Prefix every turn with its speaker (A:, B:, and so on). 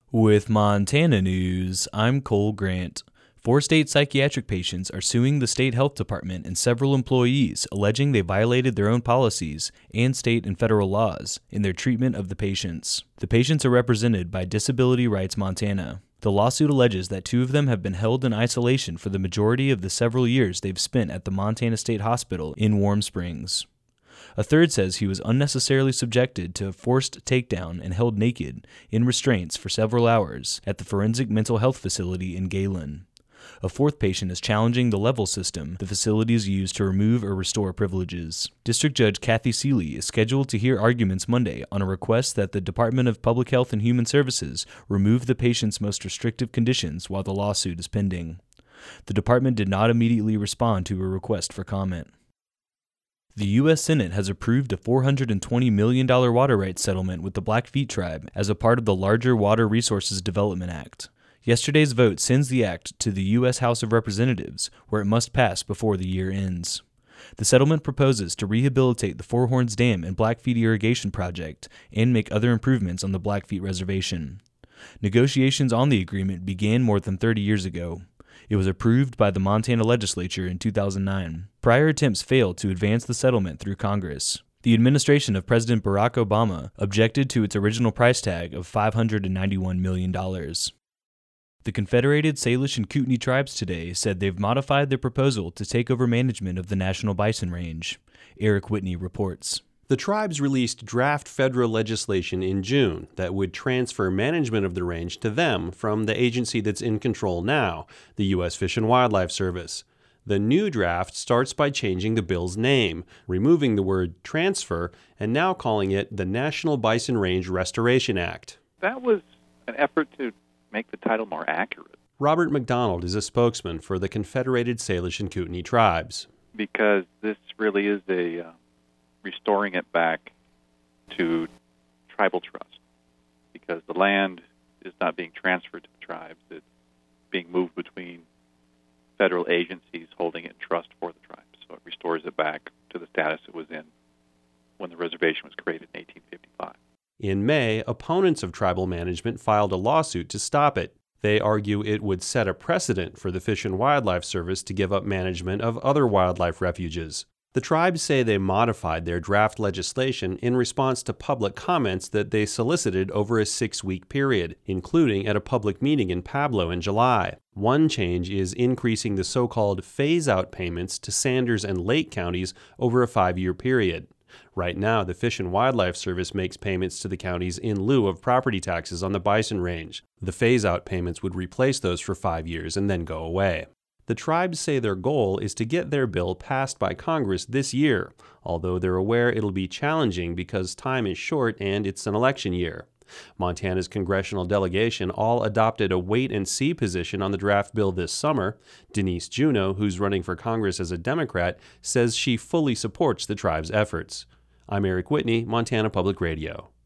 A: With Montana News, I'm Cole Grant. 4 state psychiatric patients are suing the state health department and several employees, alleging they violated their own policies and state and federal laws in their treatment of the patients. The patients are represented by Disability Rights Montana. The lawsuit alleges that 2 of them have been held in isolation for the majority of the several years they've spent at the Montana State Hospital in Warm Springs. A third says he was unnecessarily subjected to a forced takedown and held naked in restraints for several hours at the Forensic Mental Health Facility in Galen. A 4th patient is challenging the level system the facilities use to remove or restore privileges. District Judge Kathy Seeley is scheduled to hear arguments Monday on a request that the Department of Public Health and Human Services remove the patient's most restrictive conditions while the lawsuit is pending. The department did not immediately respond to a request for comment. The U.S. Senate has approved a $420 million water rights settlement with the Blackfeet tribe as a part of the larger Water Resources Development Act. Yesterday's vote sends the act to the U.S. House of Representatives, where it must pass before the year ends. The settlement proposes to rehabilitate the Four Horns Dam and Blackfeet Irrigation Project and make other improvements on the Blackfeet Reservation. Negotiations on the agreement began more than 30 years ago. It was approved by the Montana legislature in 2009. Prior attempts failed to advance the settlement through Congress. The administration of President Barack Obama objected to its original price tag of $591 million. The Confederated Salish and Kootenai tribes today said they've modified their proposal to take over management of the National Bison Range. Eric Whitney reports.
B: The tribes released draft federal legislation in June that would transfer management of the range to them from the agency that's in control now, the U.S. Fish and Wildlife Service. The new draft starts by changing the bill's name, removing the word transfer, and now calling it the National Bison Range Restoration Act.
C: That was an effort to make the title more accurate.
B: Robert McDonald is a spokesman for the Confederated Salish and Kootenai tribes.
C: Because this really is restoring it back to tribal trust, because the land is not being transferred to the tribes. It's being moved between federal agencies holding it in trust for the tribes. So it restores it back to the status it was in when the reservation was created in 1855.
B: In May, opponents of tribal management filed a lawsuit to stop it. They argue it would set a precedent for the Fish and Wildlife Service to give up management of other wildlife refuges. The tribes say they modified their draft legislation in response to public comments that they solicited over a 6-week period, including at a public meeting in Pablo in July. One change is increasing the so-called phase-out payments to Sanders and Lake counties over a 5-year period. Right now, the Fish and Wildlife Service makes payments to the counties in lieu of property taxes on the bison range. The phase-out payments would replace those for 5 years and then go away. The tribes say their goal is to get their bill passed by Congress this year, although they're aware it'll be challenging because time is short and it's an election year. Montana's congressional delegation all adopted a wait-and-see position on the draft bill this summer. Denise Juneau, who's running for Congress as a Democrat, says she fully supports the tribe's efforts. I'm Eric Whitney, Montana Public Radio.